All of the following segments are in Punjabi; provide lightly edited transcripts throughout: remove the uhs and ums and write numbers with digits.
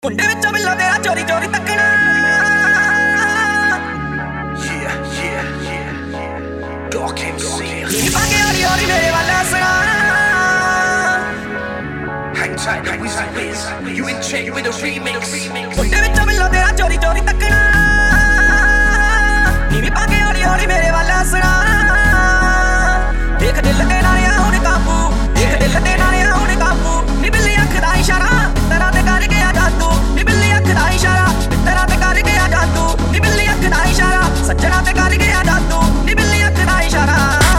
ਮੁੰਡੇ ਵਿੱਚੋਂ ਬਿੱਲਾ ਤੇਰਾ ਚੋਰੀ ਚੋਰੀ ਤੱਕਣਾ ਨੀ ਪਾਕੇ ਹੌਲੀ ਹੌਲੀ ਮੇਰੇ ਵੱਲ ਹੱਸਣਾ ਮੁੰਡੇ ਵਿੱਚੋਂ ਬਿੱਲਾ ਤੇਰਾ ਚੋਰੀ ਚੋਰੀ ਤੱਕਣਾ ਨੀ ਪਾਕੇ ਹੌਲੀ ਹੌਲੀ ਮੇਰੇ ਵੱਲ ਹੱਸਣਾ ਦੇਖ ਦਿਲ ਤੇ ਨਾਲਿਆ ਹੁਣ ਕਾਬੂ ਦੇਖ ਦਿਲ ਤੇ ਨਾਲਿਆ ਹੁਣ ਕਾਬੂ ਨੀ ਬਿੱਲੀ ਅੱਖ ਦਾ ਇਸ਼ਾਰਾ ਤੇਰਾ ਤੇ ਕਰ ਗਿਆ ਜਾਦੂ ਨੀ ਬਿੱਲੀ ਅੱਖ ਦਾ ਇਸ਼ਾਰਾ ਤੇਰਾ ਤੇ ਕਰ ਗਿਆ ਜਾਦੂ ਨੀ ਬਿੱਲੀ ਅੱਖ ਦਾ ਇਸ਼ਾਰਾ ਸੱਜਣਾ ਤੇ ਕਰ ਗਿਆ ਜਾਦੂ ਨੀ ਬਿੱਲੀ ਅੱਖ ਦਾ ਇਸ਼ਾਰਾ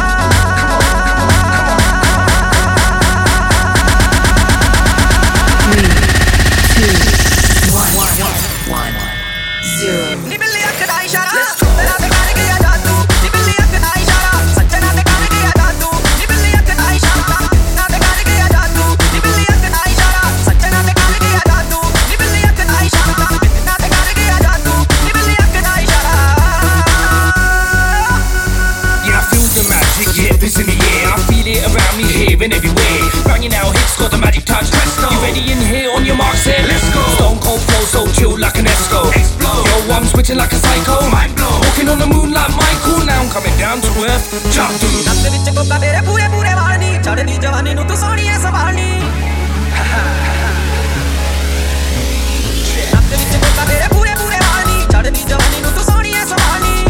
ਨੀ ਬਿੱਲੀ ਅੱਖ ਦਾ ਇਸ਼ਾਰਾ ਤੇਰਾ ਤੇ ਕਰ ਗਿਆ ਜਾਦੂ ਨੀ ਬਿੱਲੀ ਅੱਖ ਦਾ ਇਸ਼ਾਰਾ ਸੱਜਣਾ ਤੇ ਕਰ ਗਿਆ ਜਾਦੂ ਨੀ ਬਿੱਲੀ ਅੱਖ ਦਾ ਇਸ਼ਾਰਾ ਤੇਰਾ ਤੇ ਕਰ ਗਿਆ ਜਾਦੂ ਨੀ ਬਿੱਲੀ ਅੱਖ ਦਾ ਇਸ਼ਾਰਾ ਸੱਜਣਾ ਤੇ ਕਰ ਗਿਆ ਜਾਦੂ ਨੀ ਬਿੱਲੀ ਅੱਖ ਦਾ ਇਸ਼ਾਰਾ ਤੇਰਾ ਤੇ ਕਰ ਗਿਆ ਜਾਦੂ ਨੀ ਬਿੱਲੀ ਅੱਖ ਦਾ ਇਸ਼ਾਰਾ Yeah, I feel the magic, yeah, this in the air. I feel it around me, here and everywhere. Banging out hits, got the magic touch. You ready in here? On your mark, set, let's go. Stone cold flow, so chill like an Esco. Yo, I'm switching like a psycho. Mind blow. Walking on the moon like Michael. Now I'm coming down to earth. Jump through. ਨੱਕ ਵਿੱਚ ਕੋਕਾ ਤੇਰੇ ਪੂਰੇ ਪੂਰੇ ਵਾਲ ਨੀ ਚੜ੍ਹਦੀ ਜਵਾਨੀ ਨੂੰ ਤੂੰ ਸੋਹਣੀ ਐ ਸੰਭਾਲਣੀ ਨੱਕ ਵਿੱਚ ਕੋਕਾ ਤੇਰੇ ਪੂਰੇ ਪੂਰੇ ਵਾਲ ਨੀ ਚੜ੍ਹਦੀ ਜਵਾਨੀ ਨੂੰ ਤੂੰ ਸੋਹਣੀ ਐ ਸੰਭਾਲਣੀ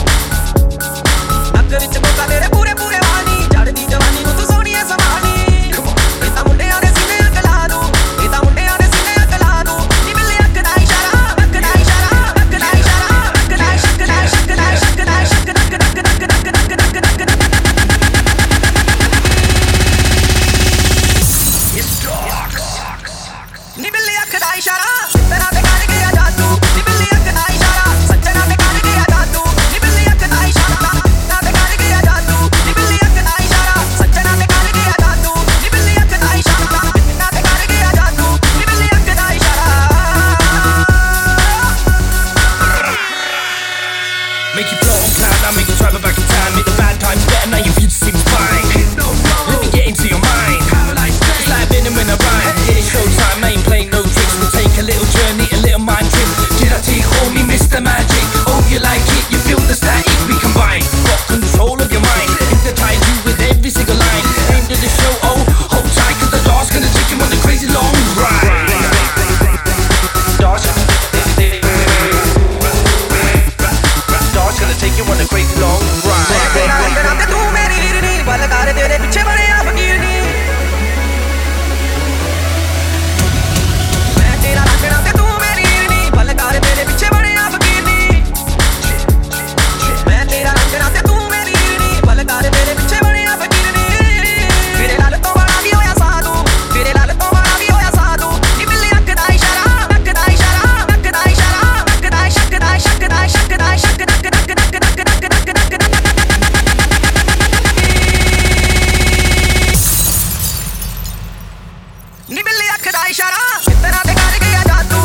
ਨੱਕ ਵਿੱਚ ਕੋਕਾ ਤੇਰੇ ਪੂਰੇ ਪੂਰੇ ਵਾਲ ਨੀ ਚੜ੍ਹਦੀ ਜਵਾਨੀ ਨੂੰ ਤੂੰ ਸੋਹਣੀ ਐ ਸੰਭਾਲਣੀ ਇਹ ਤਾਂ ਮੁੰਡਿਆਂ ਦੇ ਸੀਨੇ ਅੱਗ ਲਾ ਦੂੰ ਇਹ ਤਾਂ ਮੁੰਡਿਆਂ ਦੇ ਸੀਨੇ ਅੱਗ ਲਾ ਦੂੰ ਨੀ ਬਿੱਲੀ ਅੱਖ ਦਾ ਇਸ਼ਾਰਾ ਅੱਖ ਦਾ ਇਸ਼ਾਰਾ ਅੱਖ ਦਾ ਇਸ਼ਾਰਾ ਅੱਖ ਦਾ ਸ਼ੱਕ ਦਾ ਸ਼ੱਕ ਦਾ ਸ਼ੱਕ ਦਾ ਸ਼ੱਕ ਨੱਕ ਨੱਕ ਨੱਕ ਨੱਕ ਨੱਕ ਨੱਕ ਨੱਕ ਨੀ ਬਿੱਲੀ ਅੱਖ ਦਾ ਇਸ਼ਾਰਾ ਤੇਰਾ ਤੇ ਕਰ ਗਿਆ ਜਾਦੂ ਨੀ ਬਿੱਲੀ ਅੱਖ ਦਾ ਇਸ਼ਾਰਾ ਸੱਜਣਾ ਤੇ ਕਰ ਗਿਆ ਜਾਦੂ ਨੀ ਬਿੱਲੀ ਅੱਖ ਦਾ ਇਸ਼ਾਰਾ ਤੇਰਾ ਤੇ ਕਰ ਗਿਆ ਜਾਦੂ ਨੀ ਬਿੱਲੀ ਅੱਖ ਦਾ ਇਸ਼ਾਰਾ ਸੱਜਣਾ ਤੇ ਕਰ ਗਿਆ ਜਾਦੂ ਨੀ ਬਿੱਲੀ ਅੱਖ ਦਾ ਇਸ਼ਾਰਾ ਤੇਰਾ ਤੇ ਕਰ ਗਿਆ ਜਾਦੂ ਨੀ ਬਿੱਲੀ ਅੱਖ ਦਾ ਇਸ਼ਾਰਾ Make you float on cloud, now make you travel back in time. Make the bad times better, now your future seems fine. Let me get into your mind. It's like Venom in a rhyme. Yeah, it's showtime, I ain't playing no tricks. We'll take a little journey, a little mind trip. Did I tell you, call me Mr. Magic? Oh, you like it, you feel the static. We combine, got control of your mind. Hypnotize you with every single line. End of the show, oh, hold tight, cause the law's gonna take you on a crazy long ride. Dar's gonna take you on a crazy long ride. ਤੇ ਤੂੰ ਮੇਰੀ ਹੀਰਨੀ ਵੱਲ ਕਰ ਤੇਰੇ ਪਿੱਛੇ ਬਣਿਆ ਫਕੀਰ ਨੀ ਮੈਂ ਤੇਰਾ ਰੰਗਣਾ ਤੇ ਤੂੰ ਮੇਰੀ ਹੀਰਨੀ ਵੱਲ ਕਰ ਤੇਰੇ ਪਿੱਛੇ ਬਣਿਆ ਫਕੀਰ ਨੀ ਮੈਂ ਤੇਰਾ ਰੰਗਣਾ ਤੇ ਤੂੰ ਮੇਰੀ ਹੀਰਨੀ ਵੱਲ ਕਰ ਤੇਰੇ ਪਿੱਛੇ ਬਣਿਆ ਫਕੀਰ ਨੀ ਤੇਰੇ ਲਾਲ ਤੋਂ ਵਾਲਾ ਵੀ ਹੋਇਆ ਸਾਧੂ ਤੇਰੇ ਲਾਲ ਤੋਂ ਵਾਲਾ ਵੀ ਹੋਇਆ ਸਾਧੂ ਨੀ ਬਿੱਲੀ ਅੱਖ ਦਾ ਇਸ਼ਾਰਾ ਅੱਖ ਦਾ ਇਸ਼ਾਰਾ ਅੱਖ ਦਾ ਇਸ਼ਾਰਾ ਅੱਖ ਦਾ ਸ਼ੱਕ ਦਾ ਸ਼ੱਕ ਦਾ ਸ਼ੱਕ ਦਾ ਸ਼ੱਕ ਨੱਕ ਨੱਕ ਨੱਕ ਨੱਕ ਨੱਕ ਨੱਕ ਨੱਕ ਨੀ ਬਿੱਲੀ ਅੱਖ ਦਾ ਇਸ਼ਾਰਾ ਤੇਰਾ ਤੇ ਕਰ ਗਿਆ ਜਾਦੂ